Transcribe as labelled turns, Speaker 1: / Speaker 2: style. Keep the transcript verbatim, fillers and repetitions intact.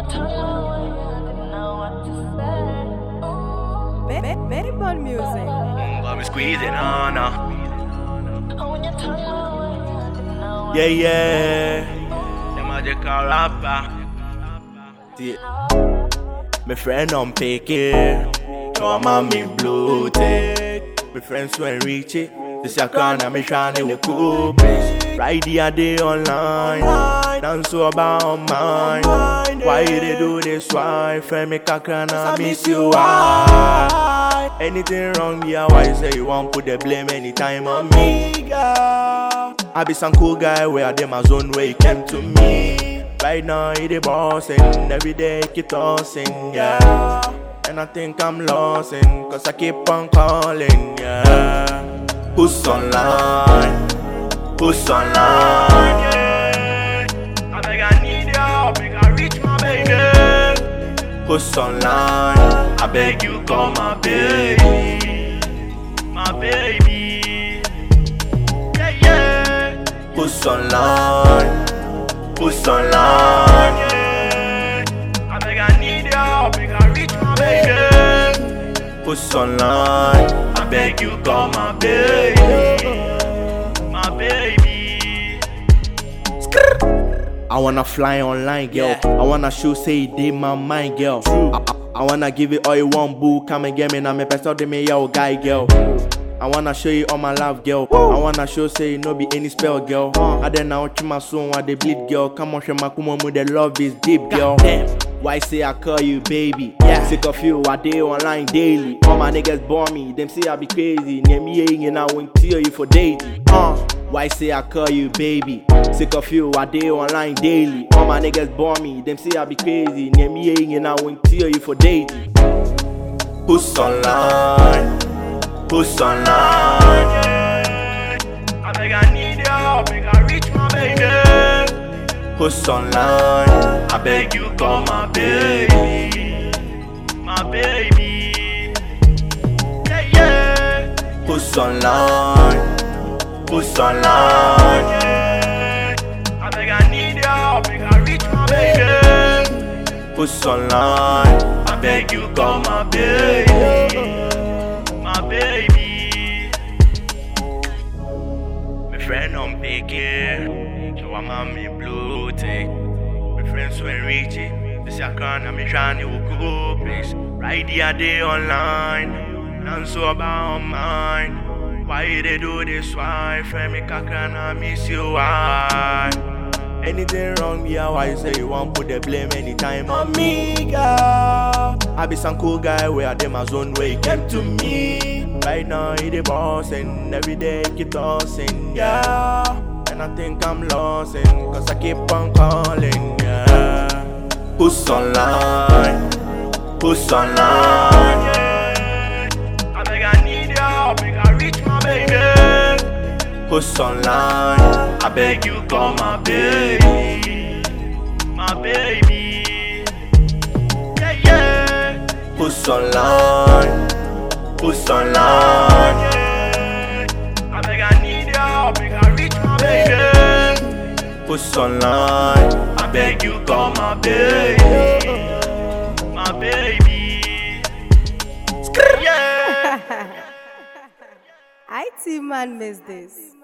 Speaker 1: Very bad music.
Speaker 2: Got me squeezing on her. Yeah, yeah. The magical rapper. See, my friend on picking. No, I'm me bloated. My friends went reach it. This a crown and me trying to cool place. Friday a day online. Dance so about mine. Why they do this? Why? Friend me kakran I miss you. Why? Anything wrong, yeah, why say you won't put the blame anytime on me, girl? I be some cool guy where I did my zone where he came to me. Right now he the bossing, every day keep tossing, yeah. And I think I'm losing, cause I keep on calling, yeah. Who's online? Who's online, yeah. I beg I need your help, I beg I reach my baby. Who's online? I beg you call my baby. My baby. Yeah, yeah. Who's online? Who's online, yeah. I beg I need your help, I beg I reach my baby. Who's online? I beg you call my baby. My baby. I wanna fly online, girl. Yeah. I wanna show say it did my mind, girl. I, I, I wanna give it all you want, boo. Come and get me now, me person de me yo guy, girl. I wanna show you all my love, girl. I wanna show say no be any spell, girl. I then now watch my son while they bleed, girl. Come on, show my come on, the love is deep, girl. Damn. Why say I call you baby? Yeah. Sick of you, I day online daily. All my niggas bore me, them say I be crazy. Near me, and I won't tell you for dating. Uh. Why say I call you baby? Sick of you, I day online daily. All my niggas bore me, them say I be crazy. Near me, and I won't tell you for dating. Who's online? Who's online? Yeah. I beg I need your help, I beg I reach my baby. Who's online? I beg you call my baby. My baby. Yeah, yeah. Who's online? Who's online, yeah. I beg I need your help, I beg I reach my baby. Who's online? I beg you call my baby. My baby. My friend on picking, so I'm on me blue tick. My friends went reach it. This a crown and me trying to go place. Right the day online, and so about mine. Why they do this? Why? Friend me kakran I miss you. Why? Anything wrong, yeah, why you say you won't put the blame anytime on me, girl? I be some cool guy where I did my zone where he came to me. Right now he the boss and every day keep tossing, yeah. And I think I'm losing, cause I keep on calling, yeah. Who's online? Who's online, yeah. I beg I need your help, I beg I reach my baby. Who's online? I beg you call my baby. My baby. Yeah, yeah. Who's online? Who's online, yeah. I beg I need your help, I beg I reach my baby. Who's online? I beg you call my baby. My baby. Yeah.
Speaker 1: I T man miss this.